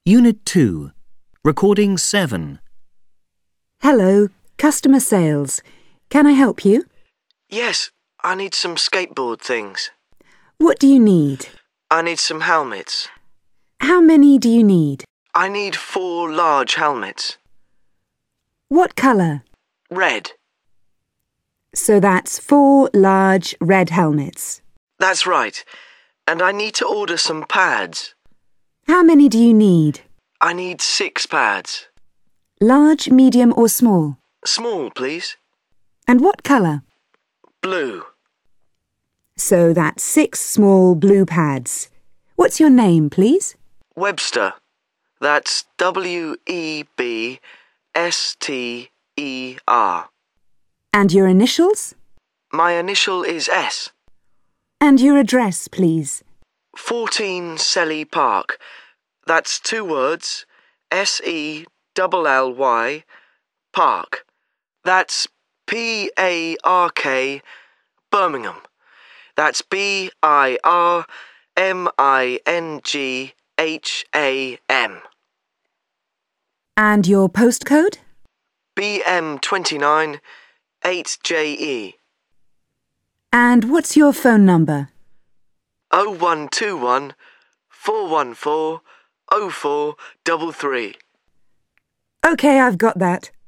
Unit 2, Recording 7. Hello, customer sales. Can I help you? Yes, I need some skateboard things. What do you need? I need some helmets. How many do you need? I need 4 large helmets. What colour? Red. So that's 4 large red helmets. That's right. And I need to order some pads. How many do you need? I need 6 pads. Large, medium or small? Small, please. And what colour? Blue. So that's 6 small blue pads. What's your name, please? Webster. That's Webster. And your initials? My initial is S. And your address, please. 14 Selly Park. That's 2 words. Selly Park. That's Park, Birmingham. That's Birmingham. And your postcode? BM29 8JE. And what's your phone number? 0121 414 0433. OK, I've got that.